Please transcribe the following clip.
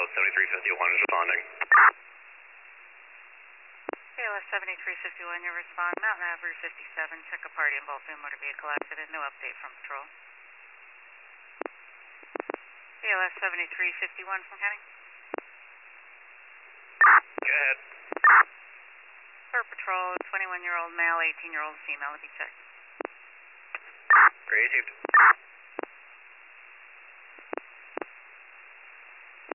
ALS 7351 is responding. ALS 7351, you respond. Mountain Ave, Route 57. Check a party involved in motor vehicle accident. No update from patrol. ALS 7351 from County. Go ahead. Per patrol, 21-year-old male, 18-year-old female to be checked. Received.